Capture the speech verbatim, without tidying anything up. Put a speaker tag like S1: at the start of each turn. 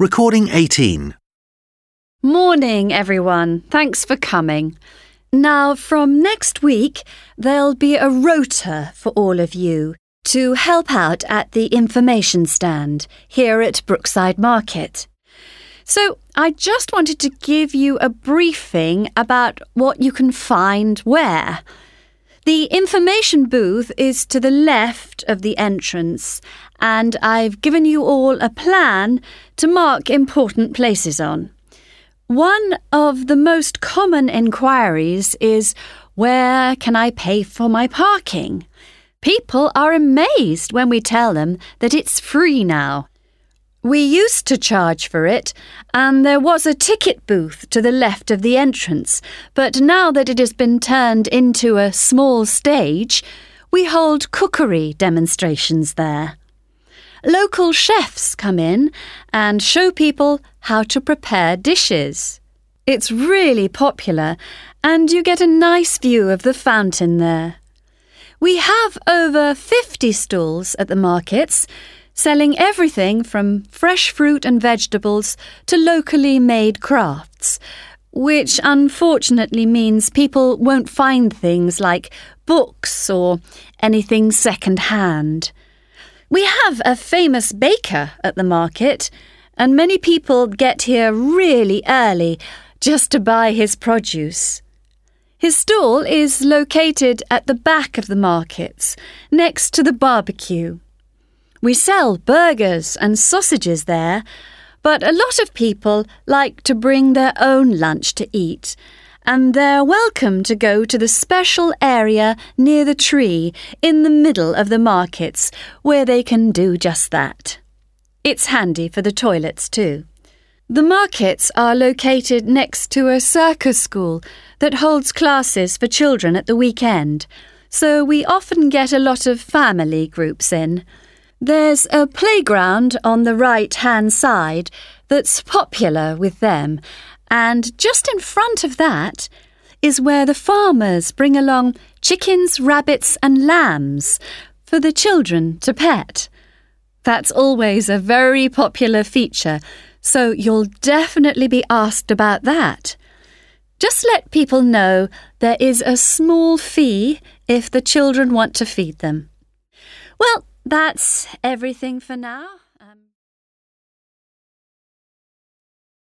S1: Recording eighteen.
S2: Morning, everyone. Thanks for coming. Now, from next week, there'll be a rota for all of you to help out at the information stand here at Brookside Market. So, I just wanted to give you a briefing about what you can find where. The information booth is to the left of the entrance, and I've given you all a plan to mark important places on. One of the most common inquiries is, where can I pay for my parking? People are amazed when we tell them that it's free now. We used to charge for it, and there was a ticket booth to the left of the entrance, but now that it has been turned into a small stage, we hold cookery demonstrations there. Local chefs come in and show people how to prepare dishes. It's really popular, and you get a nice view of the fountain there. We have over fifty stalls at the markets, selling everything from fresh fruit and vegetables to locally made crafts, which unfortunately means people won't find things like books or anything second-hand. We have a famous baker at the market, and many people get here really early just to buy his produce. His stall is located at the back of the markets, next to the barbecue. We sell burgers and sausages there, but a lot of people like to bring their own lunch to eat, and they're welcome to go to the special area near the tree in the middle of the markets, where they can do just that. It's handy for the toilets too. The markets are located next to a circus school that holds classes for children at the weekend, so we often get a lot of family groups in. There's a playground on the right-hand side that's popular with them, and just in front of that is where the farmers bring along chickens, rabbits and lambs for the children to pet. That's always a very popular feature, so you'll definitely be asked about that. Just let people know there is a small fee if the children want to feed them. Well, that's everything for now.